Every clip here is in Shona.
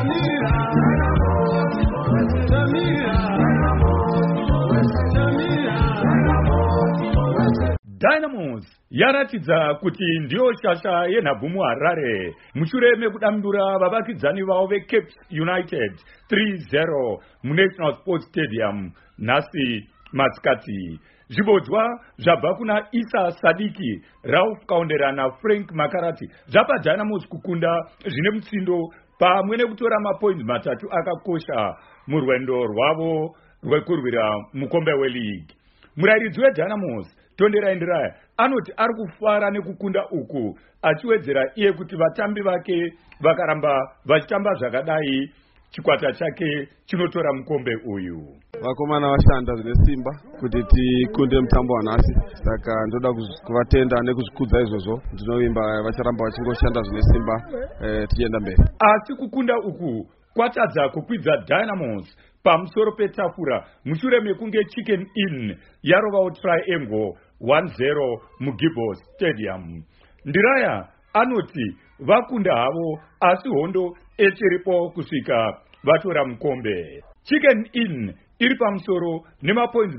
Dynamos yaratidza kuti ndiyo shasha yenhabvu muHarare mushure mekudambura vavakidzani vavo veCape United 3-0 muNational Sports Stadium nhasi masikati. Zvibodzwa zvabva kuna Isa Sadiki, Ralph Kaundera naFrank Makarati zvapa Dynamos kukunda zvine mutsindo pamwe nekutora mapoints matatu akakosha murwendo rwavo rwekurwira mukombe weLeague. Murairidzi weDynamos Tondera Ndiraya anoti ari kufara nekukunda uku achiwedzera iye kuti vatambi vake vakaramba vachitamba zvakadai chikwata chake chinotora mukombe uyu. Vakomana vashanda zvine simba kuti tikunde mutambo wanhasi, saka ndoda kuvatenda nekuzvikudza izvozvo. Ndinovimba vacharamba vachingoshanda zvine simba tichienda mberi. Asi kukunda uku kwatadza kukwidza Dynamos pamusoro petafura mushure mekunge Chicken Inn yarovawo Triangle 1-0 muGibbon Stadium. Ndiraya anoti vakunda havo asi hondo echiripo kusvika vatora mukombe. Chicken Inn iri pamusoro nemapoints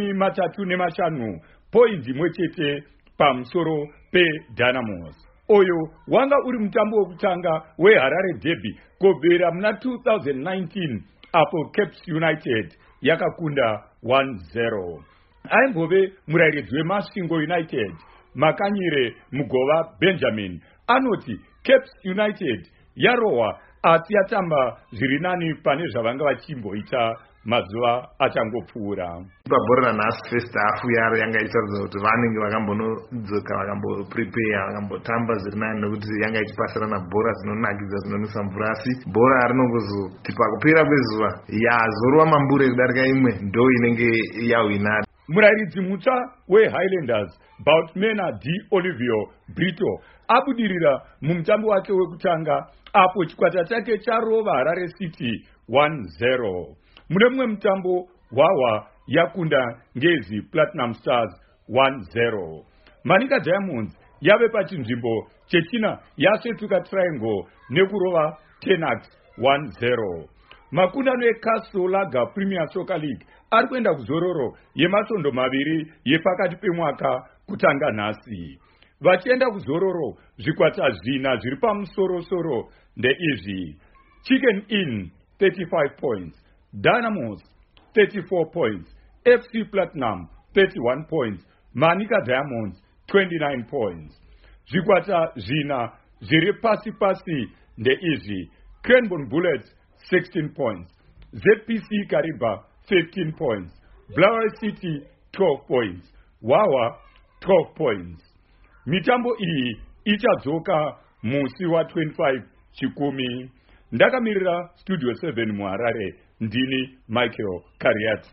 35, point imwe chete pamusoro peDynamos. Oyo wanga uri mutambo wekutanga weHarare Derby kobvera muna 2019 apo Cape United yakakunda 1-0. Aimbove murairidzi weMasvingo United Makanyire Mugova Benjamin anoti Cape United yarohwa asi yatamba zviri nani pane zvavanga vachimboita mazuva achangopfuura. Pabhora nhasi first half yaro yanga ichiratidza kuti vanenge vakambonodzoka vakamboprepare vakambotamba zviri nani nokuti yanga ichipasirana bhora dzinonakidza dzinonwisa mvura, asi bhora rinongozoti pakupera kwezuva yazorova mambure kudarika imwe ndo inenge yahwina. Murairidzi mutsva weHighlanders Boutmena D'Olivio Brito abudirira mumutambo wake wekutanga apo chikwata chake charova Harare City 1-0. Mune mumwe mutambo Wawa yakunda Ngezi Platinum Stars 1-0. Manika Diamonds yave pachinzvimbo chechina yasetuka Triangle nekurova Tenax 1-0. Makundano eCastle Lager Premier Soccer League ari kuenda kuzororo yemasvondo maviri yepakati pemwaka kutanga nhasi. Vachienda kuzororo zvikwata zvina zviri pamusoro-soro ndeizvi: Chicken Inn 35 points, Dynamos 34 points, FC Platinum 31 points, Manika Diamonds 29 points. Zvikwata zvina zviri pasi ndeizvi: Cranbourne Bullets 16 points, ZPC Kariba 15 points, Blair City 12 points, Wawa 12 points. Mitambo iyi ichadzoka musi wa 25 chikumi. Ndakamirira Studio 7 muHarare, ndini Michael Kariat.